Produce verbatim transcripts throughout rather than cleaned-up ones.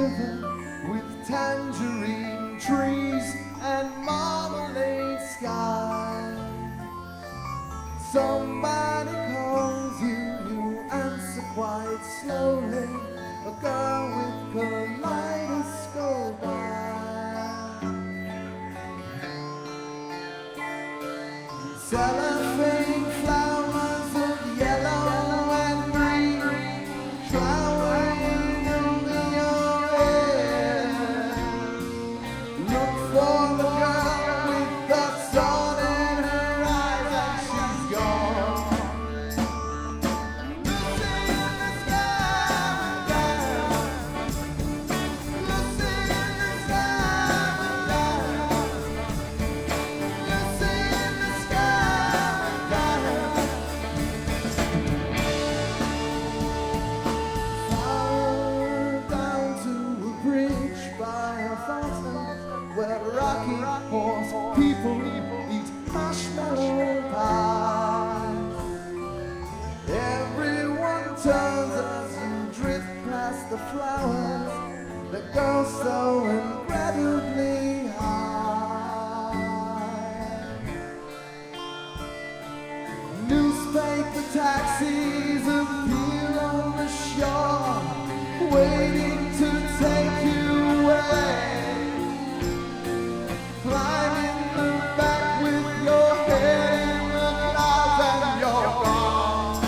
river with tangerine trees and marmalade skies. Somebody calls you, you answer quite slowly. A girl with kaleidoscope eyes. Cellophane flowers of yellow and green, flowering in your hair. Look for the girl with the sun in her eyes, and she's gone. Lucy in the sky, Lucy in the sky, Lucy in the sky. Far down to a bridge by a fountain where rocky horse people eat marshmallow pie. Everyone turns as you drift past the flowers that go so incredibly high. Newspaper taxis appear on the shore, waiting to take you away. Climb in the back with your head in the clouds and you're gone.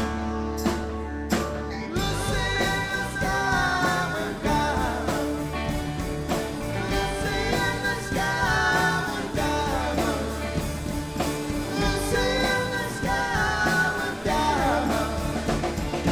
Lucy in the sky with diamonds. Lucy in the sky with diamonds. Lucy in the sky with diamonds.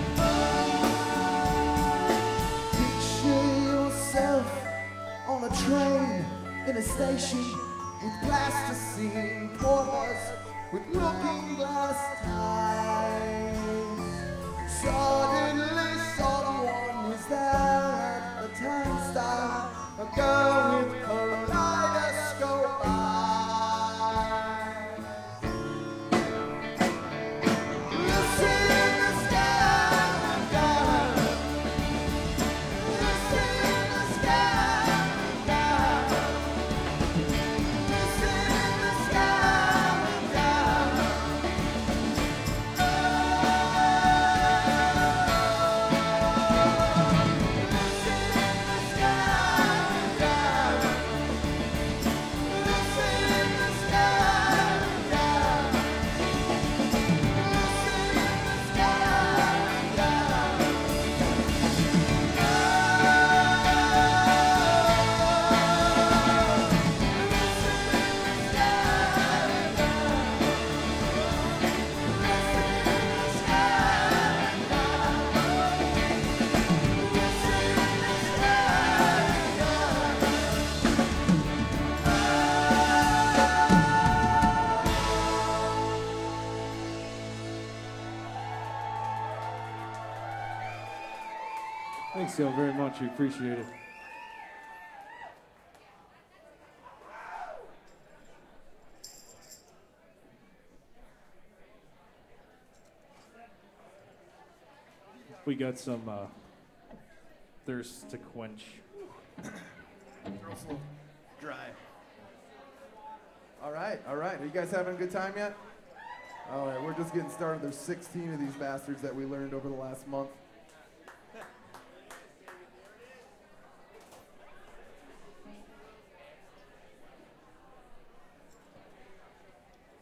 Picture yourself on a train in a station with plasticine porters with looking glass ties. Suddenly someone is there at the turnstile, a girl with kaleidoscope eyes. Lucy in the sky with diamonds. Lucy in the sky with diamonds. Lucy in the sky with diamonds. Thanks so very much. We appreciate it. We got some uh, thirst to quench. Throat's a little dry. All right, all right. Are you guys having a good time yet? All right, we're just getting started. There's sixteen of these bastards that we learned over the last month.